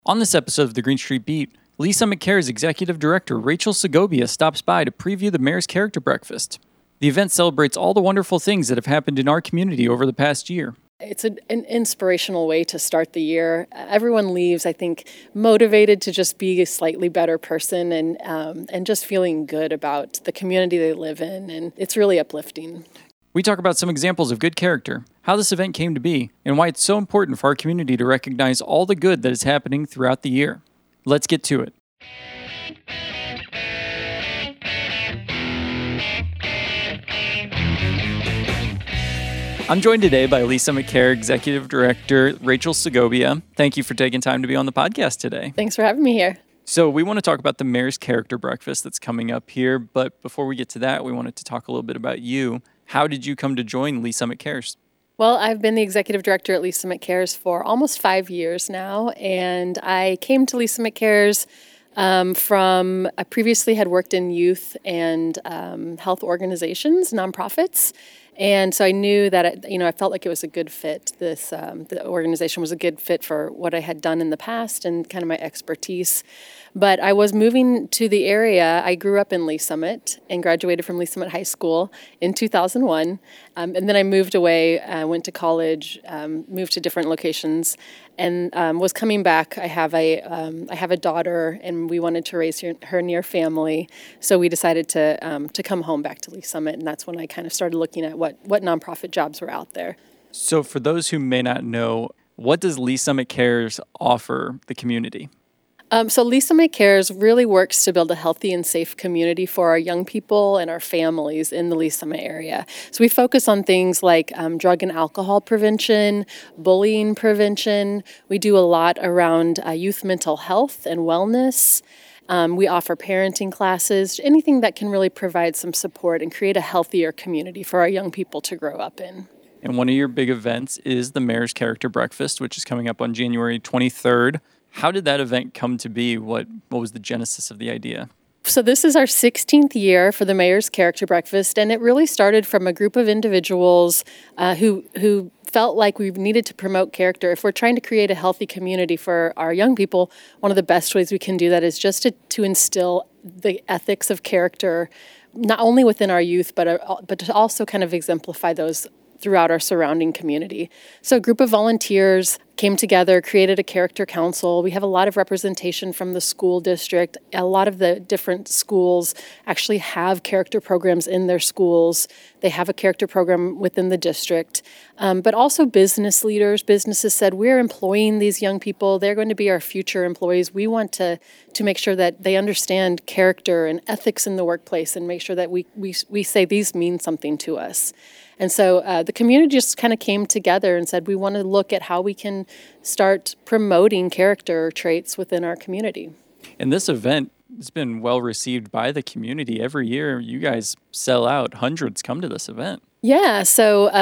On this episode of the Green Street Beat, Lee Summit Cares Executive Director Rachel Segovia stops by to preview the Mayor's Character Breakfast. The event celebrates all the wonderful things that have happened in our community over the past year. It's an inspirational way to start the year. Everyone leaves, I think, motivated to just be a slightly better person and just feeling good about the community they live in, and it's really uplifting. We talk about some examples of good character, how this event came to be, and why it's so important for our community to recognize all the good that is happening throughout the year. Let's get to it. I'm joined today by Lee Summit Care Executive Director Rachel Segovia. Thank you for taking time to be on the podcast today. Thanks for having me here. So we want to talk about the Mayor's Character Breakfast that's coming up here, but before we get to that, we wanted to talk a little bit about you. How did you come to join Lee Summit Cares? Well, I've been the executive director at Lee Summit Cares for almost 5 years now, and I came to Lee Summit Cares I previously had worked in youth and health organizations, nonprofits. And so I knew that, I felt like it was a good fit. The organization was a good fit for what I had done in the past and kind of my expertise. But I was moving to the area. I grew up in Lee Summit and graduated from Lee Summit High School in 2001. And then I moved away, went to college, moved to different locations, and was coming back. I have a daughter, and we wanted to raise her near family. So we decided to come home back to Lee Summit, and that's when I kind of started looking at what nonprofit jobs were out there. So for those who may not know, what does Lee Summit Cares offer the community? So Lee Summit Cares really works to build a healthy and safe community for our young people and our families in the Lee Summit area. So we focus on things like drug and alcohol prevention, bullying prevention. We do a lot around youth mental health and wellness. We offer parenting classes, anything that can really provide some support and create a healthier community for our young people to grow up in. And one of your big events is the Mayor's Character Breakfast, which is coming up on January 23rd. How did that event come to be? What was the genesis of the idea? So this is our 16th year for the Mayor's Character Breakfast, and it really started from a group of individuals who felt like we needed to promote character. If we're trying to create a healthy community for our young people, one of the best ways we can do that is just to instill the ethics of character, not only within our youth, but to also kind of exemplify those throughout our surrounding community. So a group of volunteers came together, created a character council. We have a lot of representation from the school district. A lot of the different schools actually have character programs in their schools. They have a character program within the district. But also business leaders. Businesses said, we're employing these young people. They're going to be our future employees. We want to make sure that they understand character and ethics in the workplace and make sure that we say these mean something to us. And so the community just kind of came together and said, we want to look at how we can start promoting character traits within our community. And this event has been well received by the community. Every year, you guys sell out. Hundreds come to this event. Yeah, so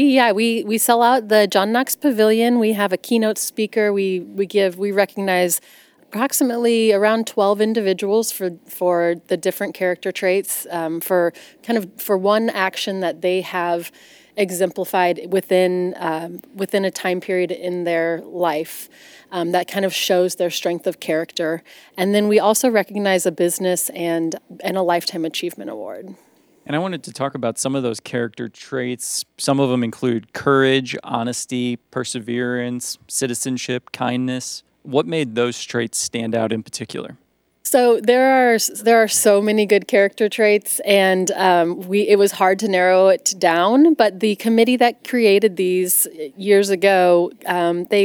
we sell out the John Knox Pavilion. We have a keynote speaker. We recognize approximately around 12 individuals for the different character traits for one action that they have exemplified within a time period in their life that kind of shows their strength of character. And then we also recognize a business and a Lifetime Achievement Award. And I wanted to talk about some of those character traits. Some of them include courage, honesty, perseverance, citizenship, kindness. What made those traits stand out in particular? So there are so many good character traits, and it was hard to narrow it down. But the committee that created these years ago, they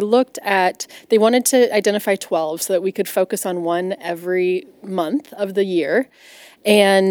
wanted to identify 12 so that we could focus on one every month of the year. And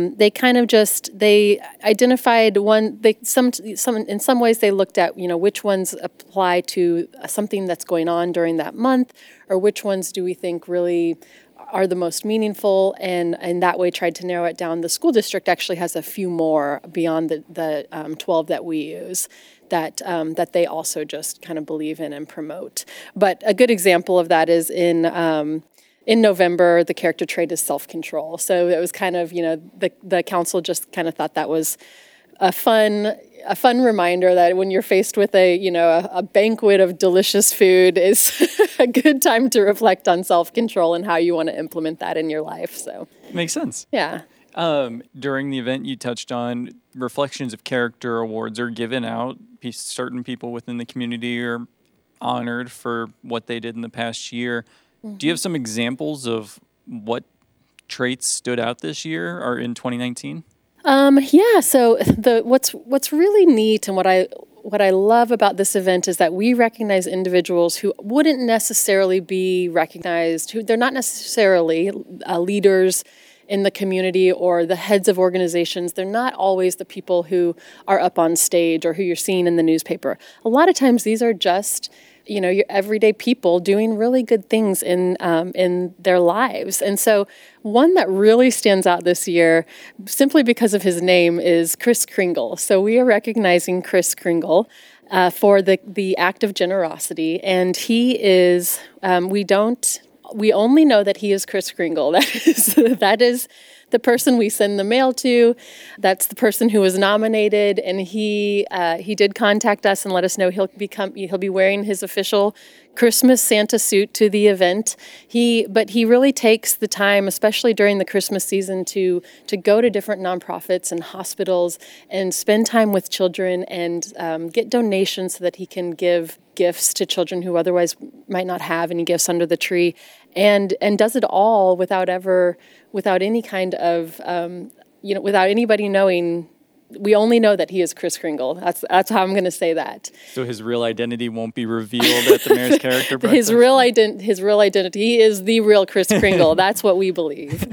they identified one. In some ways they looked at which ones apply to something that's going on during that month, or which ones do we think really are the most meaningful, and that way tried to narrow it down. The school district actually has a few more beyond the 12 that we use that they also just kind of believe in and promote. But a good example of that is in November, the character trait is self-control. So it was kind of, the council just kind of thought that was a fun a fun reminder that when you're faced with a banquet of delicious food is a good time to reflect on self-control and how you want to implement that in your life. So Makes sense. yeah. During the event, you touched on Reflections of Character awards are given out. Certain people within the community are honored for what they did in the past year. Do you have some examples of what traits stood out this year or in 2019? Yeah. So what's really neat and what I love about this event is that we recognize individuals who wouldn't necessarily be recognized, who they're not necessarily leaders in the community or the heads of organizations. They're not always the people who are up on stage or who you're seeing in the newspaper. A lot of times these are just, your everyday people doing really good things in their lives. And so one that really stands out this year, simply because of his name, is Kris Kringle. So we are recognizing Kris Kringle for the act of generosity. And he is, we only know that he is Kris Kringle. That is the person we send the mail to. That's the person who was nominated, and he did contact us and let us know he'll be wearing his official Christmas Santa suit to the event. But he really takes the time, especially during the Christmas season, to go to different nonprofits and hospitals and spend time with children and get donations so that he can give gifts to children who otherwise might not have any gifts under the tree, and does it all without any kind of without anybody knowing. We only know that he is Kris Kringle. That's how I'm going to say that. So his real identity won't be revealed at the Mayor's Character Breakfast? His real identity, he is the real Kris Kringle. That's what we believe.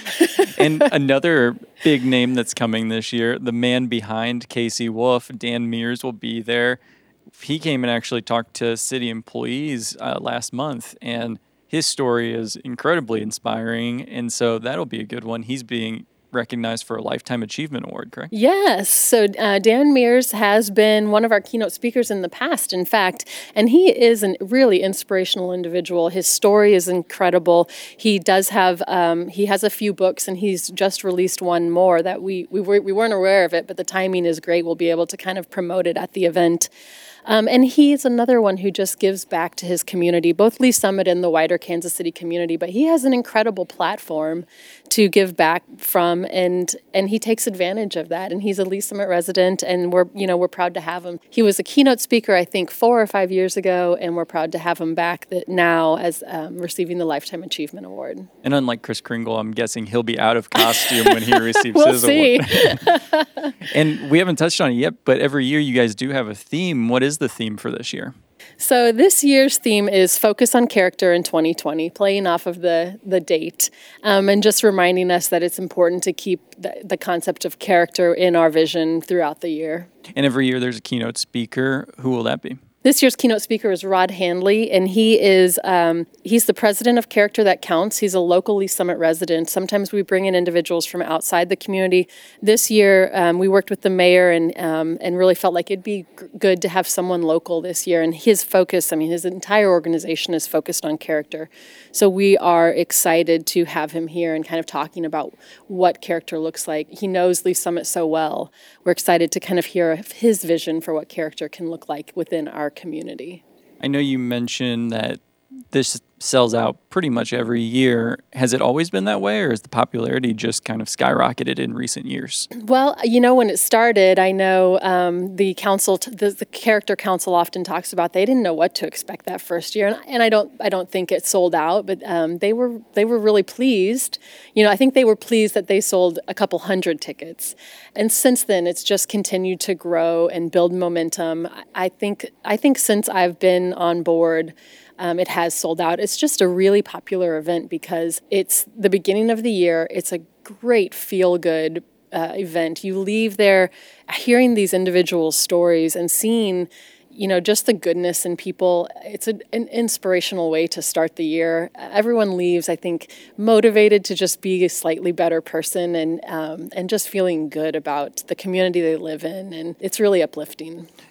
And another big name that's coming this year, the man behind Casey Wolf, Dan Mears, will be there. He came and actually talked to city employees last month, and his story is incredibly inspiring, and so that'll be a good one. He's being recognized for a Lifetime Achievement Award, correct? Yes. So Dan Mears has been one of our keynote speakers in the past, in fact, and he is a really inspirational individual. His story is incredible. He does have, he has a few books, and he's just released one more that we weren't aware of it, but the timing is great. We'll be able to kind of promote it at the event. And he's another one who just gives back to his community, both Lee Summit and the wider Kansas City community. But he has an incredible platform to give back from, and he takes advantage of that. And he's a Lee Summit resident, and we're proud to have him. He was a keynote speaker, I think, 4 or 5 years ago, and we're proud to have him back now as receiving the Lifetime Achievement Award. And unlike Kris Kringle, I'm guessing he'll be out of costume when he receives we'll his see. award. And we haven't touched on it yet, but every year you guys do have a theme. What is the theme for this year? So this year's theme is Focus on Character in 2020, playing off of the date, and just reminding us that it's important to keep the concept of character in our vision throughout the year. And every year there's a keynote speaker. Who will that be? This year's keynote speaker is Rod Handley, and he's the president of Character That Counts. He's a local Lee Summit resident. Sometimes we bring in individuals from outside the community. This year, we worked with the mayor and really felt like it'd be good to have someone local this year. And his focus, his entire organization is focused on character. So we are excited to have him here and kind of talking about what character looks like. He knows Lee Summit so well. We're excited to kind of hear his vision for what character can look like within our community. I know you mentioned that this sells out pretty much every year. Has it always been that way, or has the popularity just kind of skyrocketed in recent years? Well, when it started, I know the council, the character council often talks about they didn't know what to expect that first year, and I don't think it sold out, but they were really pleased. I think they were pleased that they sold a couple hundred tickets, and since then it's just continued to grow and build momentum. I think since I've been on board, it has sold out. It's just a really popular event because it's the beginning of the year. It's a great feel-good event. You leave there hearing these individual stories and seeing, just the goodness in people. It's an inspirational way to start the year. Everyone leaves, I think, motivated to just be a slightly better person and just feeling good about the community they live in, and it's really uplifting.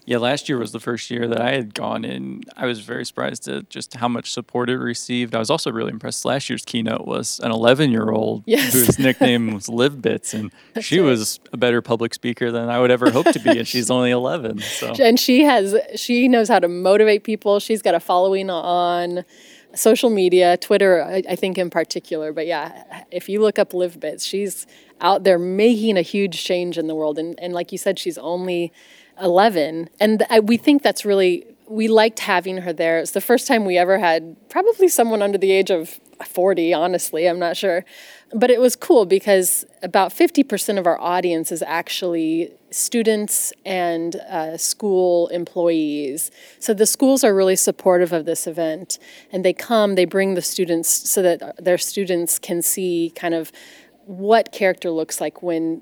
Yeah, last year was the first year that I had gone, and I was very surprised at just how much support it received. I was also really impressed. Last year's keynote was an 11-year-old Yes. whose nickname was Live Bits, and she was a better public speaker than I would ever hope to be, and she's only 11. So. And she knows how to motivate people. She's got a following on social media, Twitter, I think in particular. But yeah, if you look up Live Bits, she's out there making a huge change in the world. And like you said, she's only 11. And we think that's really, we liked having her there. It's the first time we ever had probably someone under the age of 40, honestly, I'm not sure. But it was cool because about 50% of our audience is actually students and school employees. So the schools are really supportive of this event. And they bring the students so that their students can see kind of what character looks like when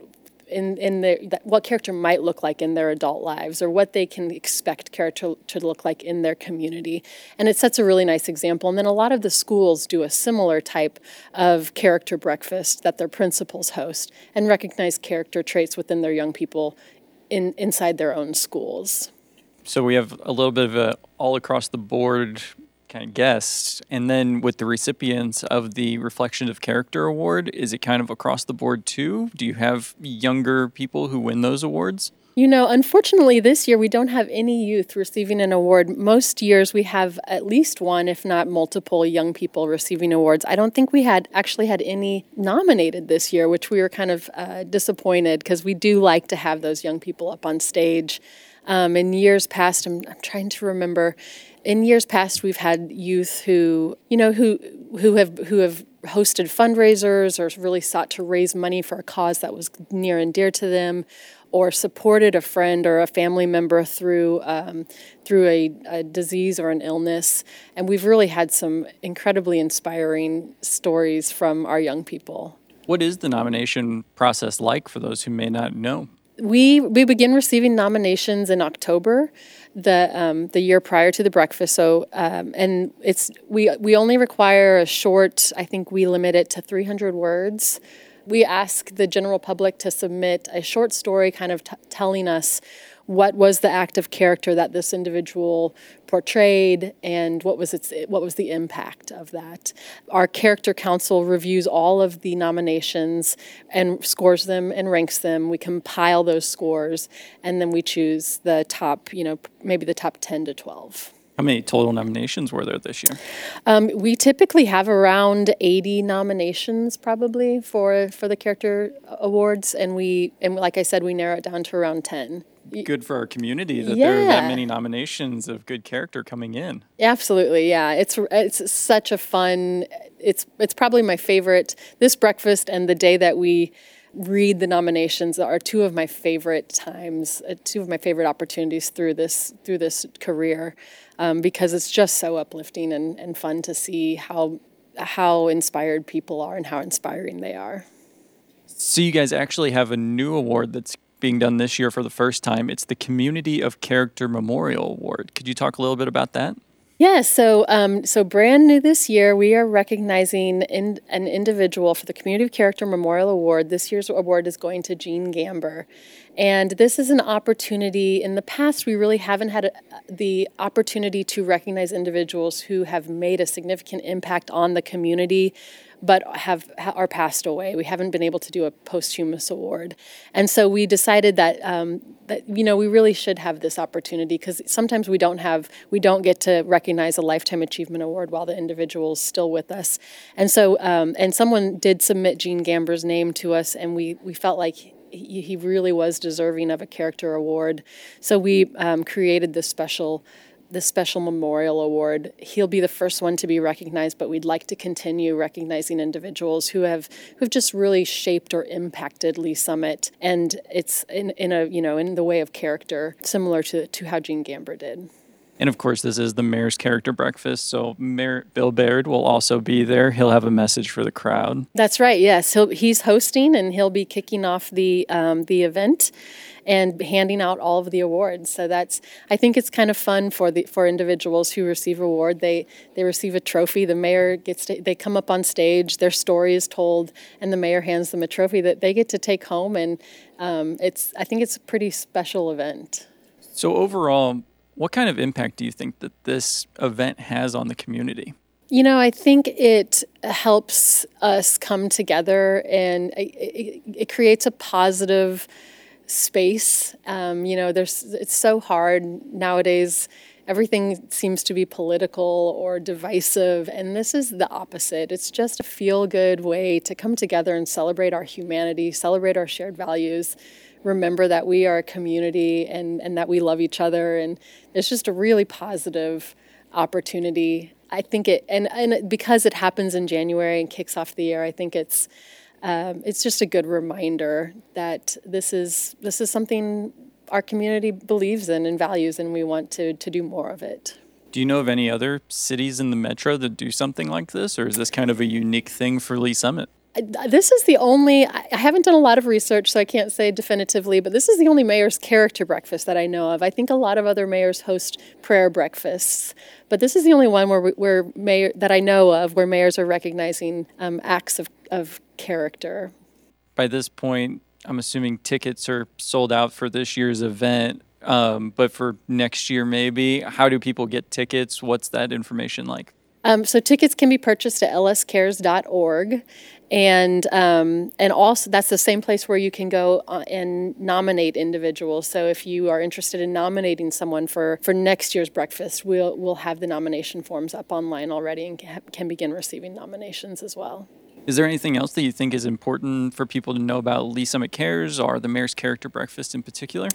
what character might look like in their adult lives, or what they can expect character to look like in their community. And it sets a really nice example. And then a lot of the schools do a similar type of character breakfast that their principals host and recognize character traits within their young people inside their own schools. So we have a little bit of a all across the board kind of guest. And then with the recipients of the Reflection of Character Award, is it kind of across the board too? Do you have younger people who win those awards? You know, unfortunately, this year we don't have any youth receiving an award. Most years we have at least one, if not multiple, young people receiving awards. I don't think we actually had any nominated this year, which we were kind of disappointed because we do like to have those young people up on stage. In years past, I'm trying to remember. In years past, we've had youth who have hosted fundraisers or really sought to raise money for a cause that was near and dear to them, or supported a friend or a family member through a disease or an illness. And we've really had some incredibly inspiring stories from our young people. What is the nomination process like for those who may not know? We begin receiving nominations in October, the year prior to the breakfast. So and we only require a short. I think we limit it to 300 words. We ask the general public to submit a short story, kind of telling us what was the act of character that this individual portrayed, and what was the impact of that. Our character council reviews all of the nominations and scores them and ranks them. We compile those scores, and then we choose the top, maybe the top 10 to 12. How many total nominations were there this year? We typically have around 80 nominations probably for the character awards, and like I said, we narrow it down to around 10. Good for our community that there are that many nominations of good character coming in. Absolutely, yeah. It's such a fun. It's probably my favorite. This breakfast and the day that we read the nominations are two of my favorite times, two of my favorite opportunities through this career, because it's just so uplifting and fun to see how inspired people are and how inspiring they are. So you guys actually have a new award that's being done this year for the first time. It's the Community of Character Memorial Award. Could you talk a little bit about that? Yeah, so brand new this year, we are recognizing an individual for the Community of Character Memorial Award. This year's award is going to Jean Gamber. And this is an opportunity. In the past, we really haven't had the opportunity to recognize individuals who have made a significant impact on the community, but are passed away. We haven't been able to do a posthumous award. And so we decided that we really should have this opportunity, because sometimes we don't get to recognize a Lifetime Achievement Award while the individual is still with us. And so and someone did submit Jean Gamber's name to us, and we felt like he really was deserving of a character award. So we created this special memorial award. He'll be the first one to be recognized, but we'd like to continue recognizing individuals who have just really shaped or impacted Lee Summit, and it's in the way of character, similar to how Jean Gamber did. And of course, this is the Mayor's Character Breakfast, so Mayor Bill Baird will also be there. He'll have a message for the crowd. That's right, yes. He's hosting, and he'll be kicking off the event and handing out all of the awards. So I think it's kind of fun for individuals who receive an award. They receive a trophy. The mayor they come up on stage, their story is told, and the mayor hands them a trophy that they get to take home. And I think it's a pretty special event. So overall, what kind of impact do you think that this event has on the community? I think it helps us come together, and it creates a positive space. It's so hard nowadays. Everything seems to be political or divisive, and this is the opposite. It's just a feel-good way to come together and celebrate our humanity, celebrate our shared values, remember that we are a community and that we love each other, and it's just a really positive opportunity. I think and because it happens in January and kicks off the year, I think it's just a good reminder that this is something our community believes in and values, and we want to do more of it. Do you know of any other cities in the metro that do something like this, or is this kind of a unique thing for Lee Summit? This is the only, I haven't done a lot of research, so I can't say definitively, but this is the only mayor's character breakfast that I know of. I think a lot of other mayors host prayer breakfasts, but this is the only one that I know of where mayors are recognizing acts of character. By this point, I'm assuming tickets are sold out for this year's event, but for next year maybe, how do people get tickets? What's that information like? So tickets can be purchased at lscares.org, and also that's the same place where you can go and nominate individuals. So if you are interested in nominating someone for next year's breakfast, we'll have the nomination forms up online already and can begin receiving nominations as well. Is there anything else that you think is important for people to know about Lee Summit Cares or the Mayor's Character Breakfast in particular?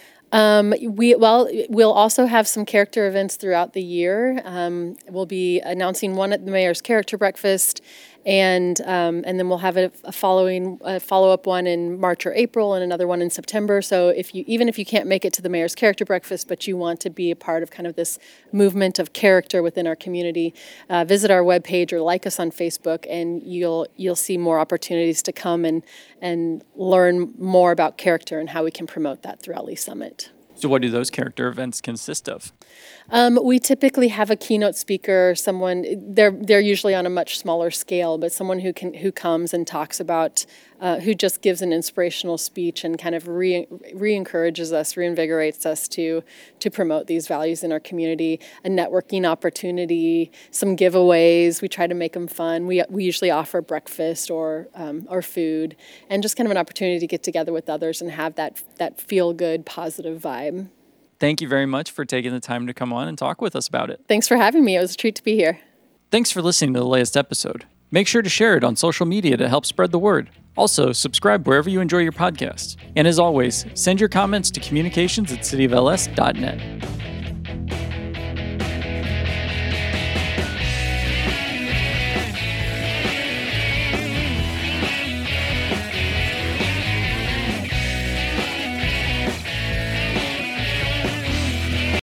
We'll also have some character events throughout the year. We'll be announcing one at the Mayor's Character Breakfast, and then we'll have a follow-up one in March or April, and another one in September. So even if you can't make it to the Mayor's Character Breakfast, but you want to be a part of kind of this movement of character within our community, visit our webpage or like us on Facebook, and you'll see more opportunities to come and learn more about character and how we can promote that throughout Lee Summit. So what do those character events consist of? We typically have a keynote speaker, someone, they're usually on a much smaller scale, but someone who comes and talks about, who just gives an inspirational speech and kind of re-encourages us, reinvigorates us to promote these values in our community, a networking opportunity, some giveaways. We try to make them fun. We usually offer breakfast or food, and just kind of an opportunity to get together with others and have that feel-good, positive vibe. Thank you very much for taking the time to come on and talk with us about it. Thanks for having me. It was a treat to be here. Thanks for listening to the latest episode. Make sure to share it on social media to help spread the word. Also, subscribe wherever you enjoy your podcast. And as always, send your comments to communications@cityofls.net.